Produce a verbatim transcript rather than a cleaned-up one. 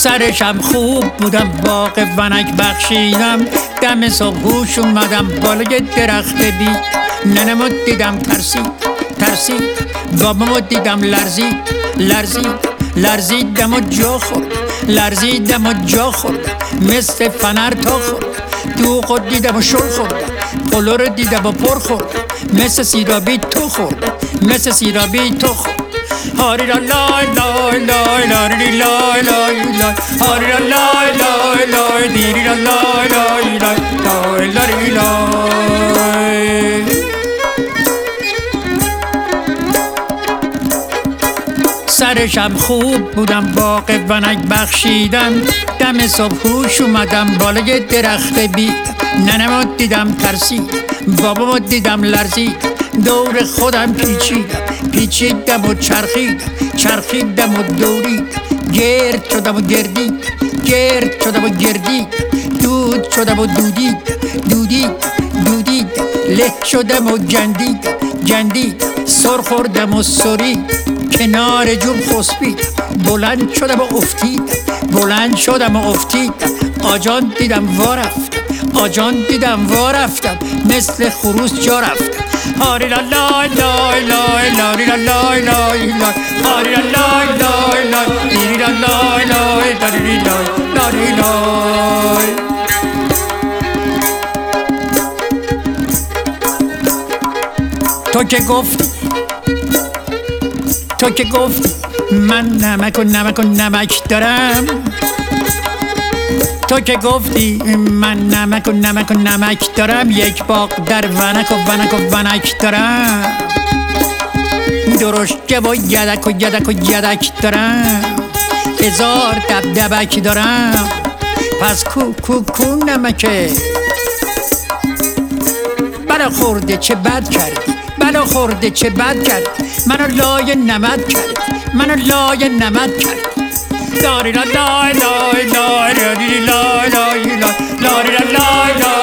سرشم خوب بودم باغ ونک بخشیدم، دم صبح هوش اومدم بالای درخت بی. ننمو دیدم ترسید ترسید، بابامو دیدم لرزید لرزید لرزیدم و جا خورد لرزیدم و جا خورد، مثل فنر تا خورد. دوغو دیدم و شل خورد، قلو رو دیدم و پر خورد، مثل سیرابی تو خورد مثل سیرابی تو خورد. هاری را لای لای لای لای لای لای لای هاری را لای لای لای دیری را لای لای لای لای لای. سرشم خوب بودم باغ ونک بخشیدم، دم صبح هوش اومدم بالای درخت بید. ننمو دیدم ترسید، بابامو دیدم لرزید، دور خودم پیچیدم پیچیدم و چرخیدم چرخیدم و دورید، گرد شدم و گردید گرد شدم و گردید، دود شدم و دودید دودید دودید، له شدم و گندید گندید، سر خوردم و سرید، کنار جون خسبید، بلند شدم و افتید بلند شدم و افتید، آجان دیدم وارفتم آجان دیدم وارفتم، مثل خروس جا رفتم. هاری لا لای لای لای لای لای لای لای لای هاری لا لای لای لای دیری لا لای لای داری لای لای لای. تو که گفتی تو که گفتی من نمک و نمک و نمک دارم، تو که گفتی من نمک و نمک و نمک دارم، یک باغ در ونک و ونک و ونک دارم، درشکه و یدک و یدک و یدک دارم، هزار دبدبک دارم. پس کو کو کو نمکه بلا خورده چه بد کردی بلا خورده چه بد کردی، منو لای نمد کردی منو لای نمد کردی. لاری لا لای لای لای لای لای لای لای لای لای